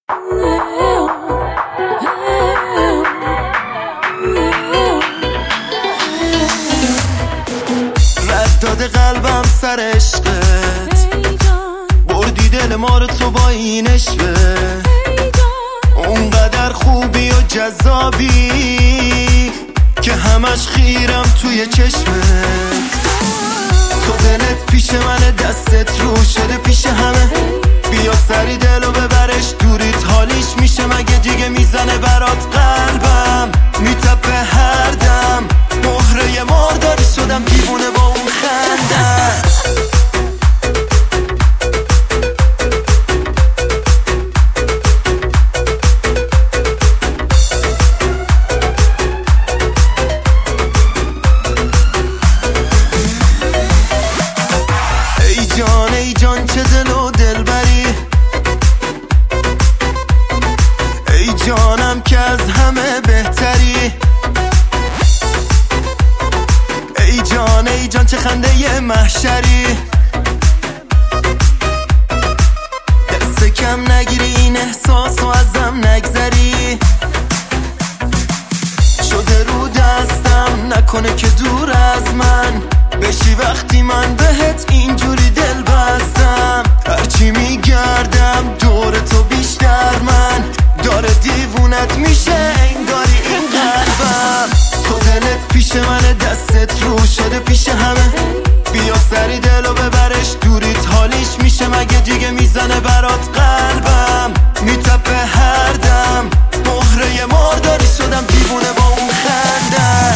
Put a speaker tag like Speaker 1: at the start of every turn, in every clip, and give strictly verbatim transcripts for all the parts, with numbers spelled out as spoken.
Speaker 1: رد داده قلبم سر عشقت، بردی دل ما رو تو با این عشقه. اونقدر خوبی و جذابی که همش خیرم توی چشمت. تو دلت پیش من، دستت رو شده پیش همه. بیا سری دلو ببرش دوریت، حالیش میشه مگه دیگه؟ میزنه برات قلبم، میتپه هر دم. مهره مرداری شدم دیوونه با اون خنده. ای جان ای جان چه دل و دلبری، ای جانم که از همه بهتری. ای جان ای جان چه خنده محشری، دست کم نگیری این احساس و ازم نگذری. شده رو دستم نکنه که دور از من بشی وقتی من بهت اینجوری دل بستم. هرچی میگردم دور تو بیشتر من داره دیوونت میشه انگاری این قلبم. تو دلت پیش من، دستت رو شده پیش همه. بیا سری دلو ببرش دوریت، حالیش میشه مگه دیگه؟ میزنه برات قلبم، میتپه هر دم. مهره مرداری شدم دیوونه با اون خنده.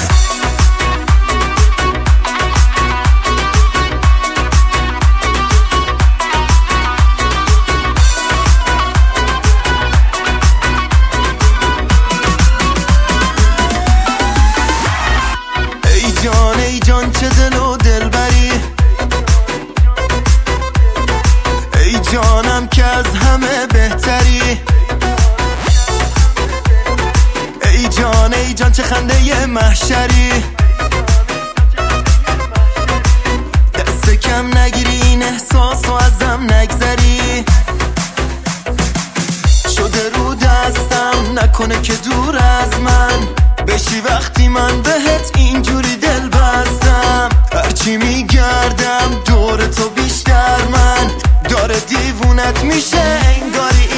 Speaker 1: ای جان ای جان چه دل و دلبری، ای جانم که از همه بهتری. ای جان ای جان چه خنده محشری، دست کم نگیری این احساس و ازم نگذری. شده رو دستم نکنه که دور از من بشی وقتی من بهت اینجوری دل بستم. هرچی میگردم دور تو بیشتر من داره دیوونت میشه انگاری